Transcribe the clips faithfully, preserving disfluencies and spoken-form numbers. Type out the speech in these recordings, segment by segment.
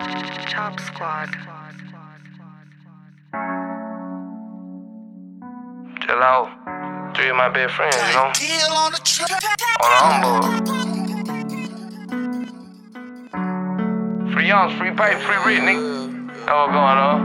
Chop Squad. Chill out. Three of my best friends, you know? On the humble. Free youngs, free pipe, free rich, nigga. That's what going on.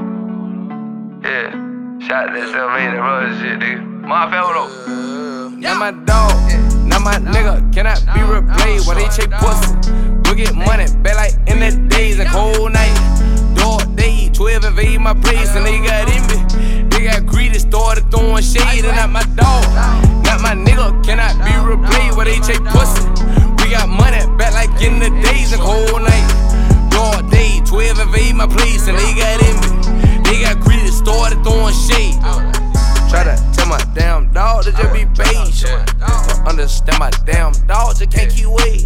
Yeah. Shot that self-made that run shit, nigga. My fellow though. Now my dog, now my nigga cannot be replayed while they chase pussy. We get money back like in the days and cold night. Dog day, twelve invade my place and they got envy. They got greedy, started throwing shade and not my dog. Not my nigga cannot be replayed while they chase pussy. We got money back like in the days and cold night. Dog day, twelve invade my place and they got envy. They got greedy, started throwing shade. Try to tell my damn dog to just be patient. Don't understand my damn dog, just can't keep waiting.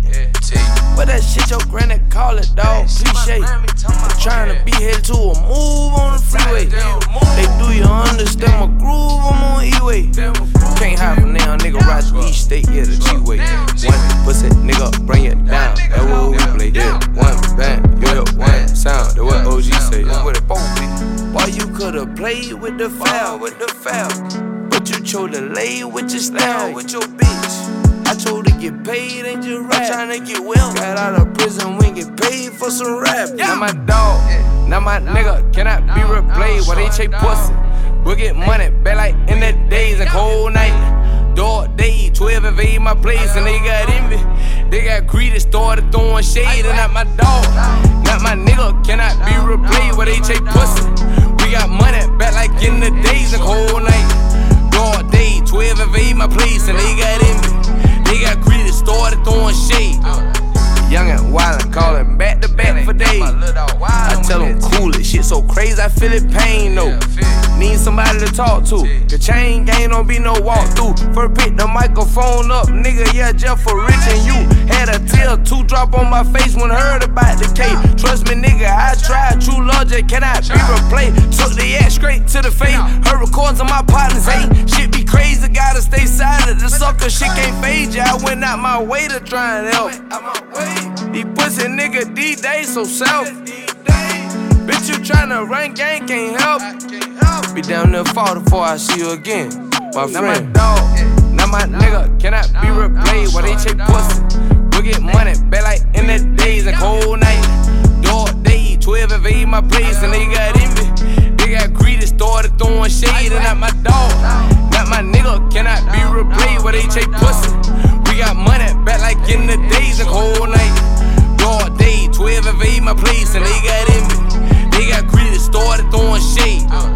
But that shit your granny call it, dog, cliche. I'm trying to be headed to a move on the freeway. They do you understand my groove, I'm on E-way. Can't hide from now, nigga, ride to each state, yeah, the G-way. One pussy, nigga, bring it down, that's what we play. Yeah, one bang, you hear one sound, that's what O G say. That's what it both be. Boy, you could've played with the foul, with the foul. But you chose to lay with your style, with your bitch. I chose to get paid, ain't just rap. I'm tryna get well. Got out of prison, we get paid for some rap. Yeah. Now my dog, now my nigga cannot be replayed while they chase pussy. We get money back like in the days and cold night. Dog day, twelve invade my place and they got envy. They got greedy, started throwing shade and not my dog. Not my nigga cannot be replayed while they chase pussy. We got money back like in the days and cold night. Dog day, twelve invade my place and they got envy. They got greedy, started throwing shade. Young and wild and callin' back to back for days. I tell them cool it, shit so crazy, I feel it pain though. Need somebody to talk to. The chain gang don't be no walk through. First pick the microphone up, nigga, yeah, just for rich and you. Had a tear, two drop on my face when heard about the case. Trust me, nigga, I tried. True logic cannot be replaced. Took the ass straight to the face. Her records on my partners ain't. Shit be crazy, gotta stay silent. The sucker shit can't fade ya. I went out my way to try and help. These pussy nigga these days so self. Bitch, you tryna run gang, can't help. Be down there fall before I see you again, my friend. Now my dog, now my nigga cannot be replayed while they chase pussy. We get money back like in the days and cold night. Dog day, twelve invade my place and they got envy. They got greedy, started throwing shade and not my dog. Not my nigga cannot be replayed while they chase pussy. We got money back like in the days and cold night. Dog day, twelve invade my place and they got envy. They got greedy, started throwing shade.